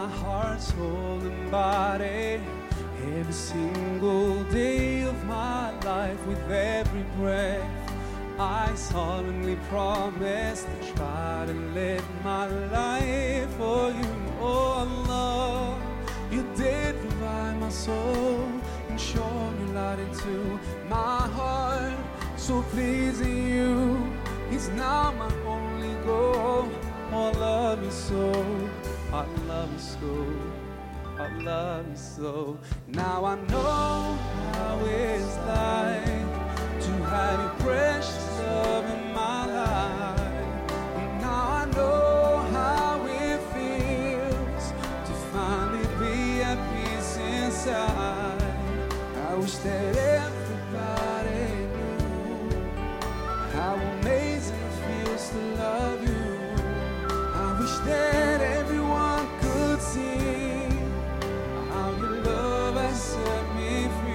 my heart, soul, and body. Every single day of my life, with every breath, I solemnly promise to try to live my life for you. Oh Allah, you did revive my soul and shone your light into my heart. So pleasing you is now my only goal. Oh, I love you so, I love you so, I love you so. Now I know how it's like to have your precious love in my life. And now I know how it feels to finally be at peace inside. I wish that everybody knew how amazing it feels to love you. I wish that everyone could see how your love has set me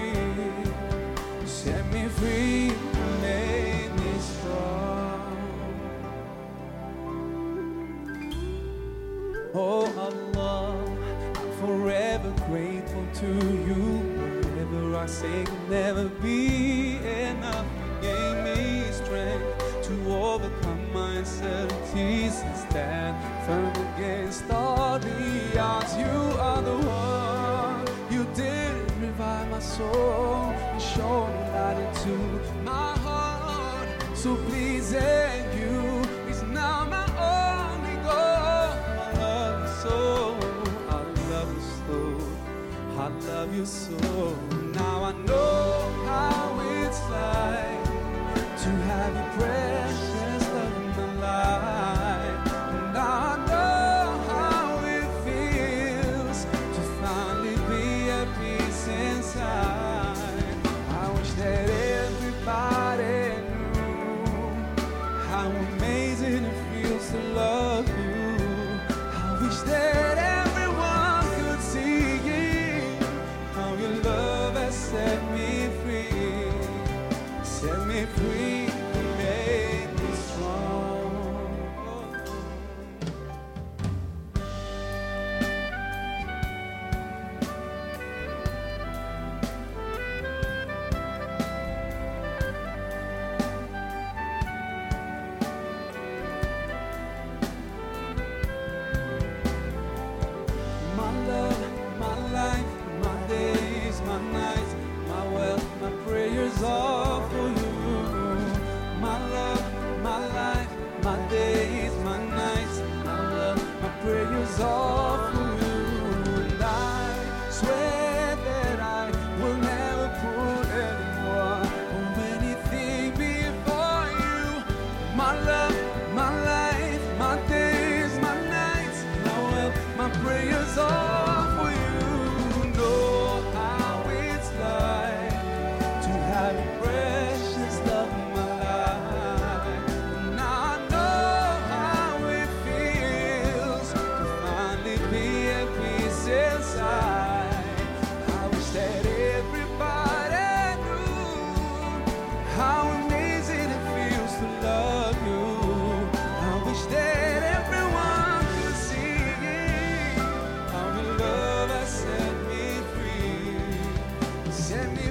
free, made me strong. Oh Allah, I'm forever grateful to you. Whatever I say can never be enough. You gave me strength to overcome my uncertainties and stand firm against all the odds. You are the one. You did revive my soul and show me light into my heart. So pleasing you is now my only goal. I love you so, I love you so, I love you so. Now I know how it's like to have your precious love in my life. And I know how it feels to finally be at peace inside. I wish that everybody knew how amazing it feels to love you. I wish that everyone could see how your love has set me free, made me strong. My love, my life, my days, my nights, my wealth, my prayers all for you. My love, my life, my days, my nights, my love, my prayers all for you. And I swear that I will never put anyone or anything before you. My love, my life, my days, my nights, my wealth, my prayers all for you. Know how it's like to have your precious love in my life. And I know how it feels to finally be at peace inside. I wish that everybody knew how amazing it feels to love you. I wish that everyone could see how your love has set me free, set me